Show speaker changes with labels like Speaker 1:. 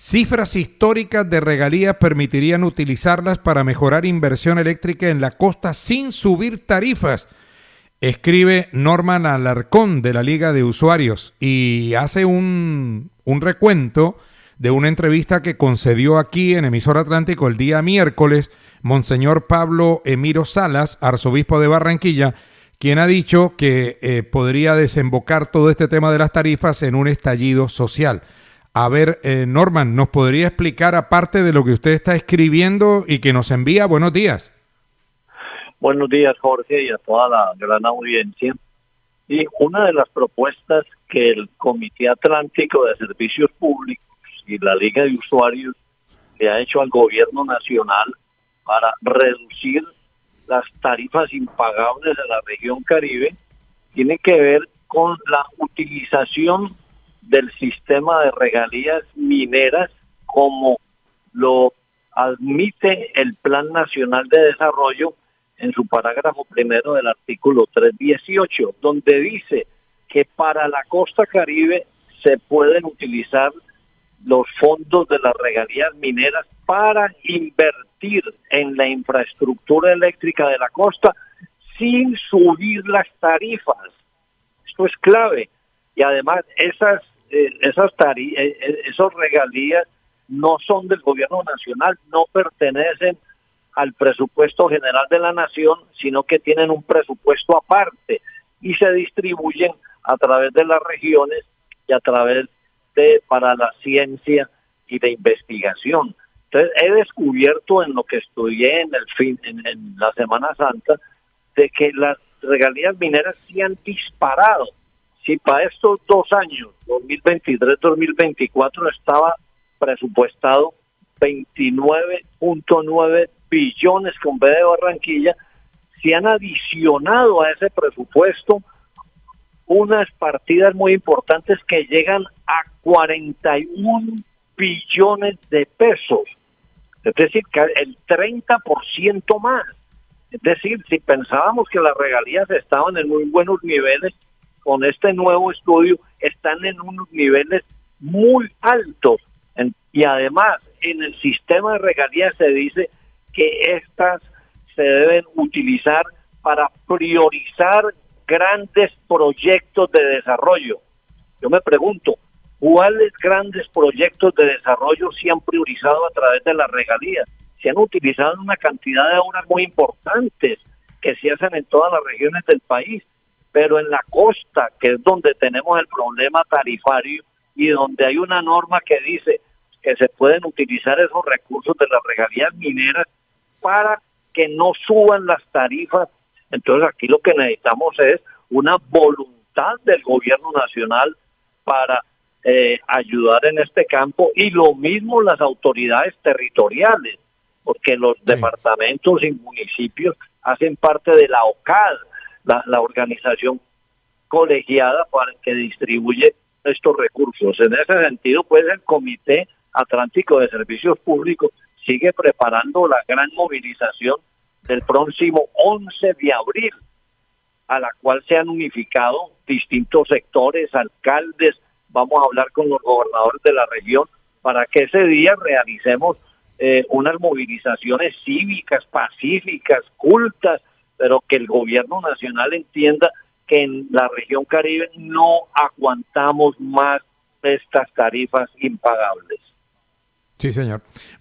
Speaker 1: Cifras históricas de regalías permitirían utilizarlas para mejorar inversión eléctrica en la costa sin subir tarifas. Escribe Norman Alarcón de la Liga de Usuarios y hace un recuento de una entrevista que concedió aquí en Emisor Atlántico el día miércoles Monseñor Pablo Emiro Salas, arzobispo de Barranquilla, quien ha dicho que podría desembocar todo este tema de las tarifas en un estallido social. A ver, Norman, ¿nos podría explicar, aparte de lo que usted está escribiendo y que nos envía? Buenos días.
Speaker 2: Buenos días, Jorge, y a toda la gran audiencia. Y una de las propuestas que el Comité Atlántico de Servicios Públicos y la Liga de Usuarios le ha hecho al gobierno nacional para reducir las tarifas impagables de la región Caribe tiene que ver con la utilización del sistema de regalías mineras como lo admite el Plan Nacional de Desarrollo en su parágrafo primero del artículo 318, donde dice que para la costa Caribe se pueden utilizar los fondos de las regalías mineras para invertir en la infraestructura eléctrica de la costa sin subir las tarifas. Esto es clave. Y además esas regalías no son del gobierno nacional, no pertenecen al presupuesto general de la nación, sino que tienen un presupuesto aparte y se distribuyen a través de las regiones y a través de para la ciencia y de investigación. Entonces he descubierto en lo que estudié en la Semana Santa de que las regalías mineras se han disparado. Si para estos 2 años, 2023-2024, estaba presupuestado 29.9 billones con B de Barranquilla, se han adicionado a ese presupuesto unas partidas muy importantes que llegan a 41 billones de pesos. Es decir, que el 30% más. Es decir, si pensábamos que las regalías estaban en muy buenos niveles, con este nuevo estudio están en unos niveles muy altos. Y además, en el sistema de regalías se dice que estas se deben utilizar para priorizar grandes proyectos de desarrollo. Yo me pregunto, ¿cuáles grandes proyectos de desarrollo se han priorizado a través de las regalías? Se han utilizado una cantidad de obras muy importantes que se hacen en todas las regiones del país, pero en la costa, que es donde tenemos el problema tarifario y donde hay una norma que dice que se pueden utilizar esos recursos de las regalías mineras para que no suban las tarifas. Entonces aquí lo que necesitamos es una voluntad del gobierno nacional para ayudar en este campo, y lo mismo las autoridades territoriales, porque los departamentos y municipios hacen parte de la OCAD, la organización colegiada para que distribuye estos recursos. En ese sentido, pues el Comité Atlántico de Servicios Públicos sigue preparando la gran movilización del próximo 11 de abril, a la cual se han unificado distintos sectores, alcaldes. Vamos a hablar con los gobernadores de la región para que ese día realicemos unas movilizaciones cívicas, pacíficas, cultas, pero que el gobierno nacional entienda que en la región Caribe no aguantamos más estas tarifas impagables.
Speaker 1: Sí, señor.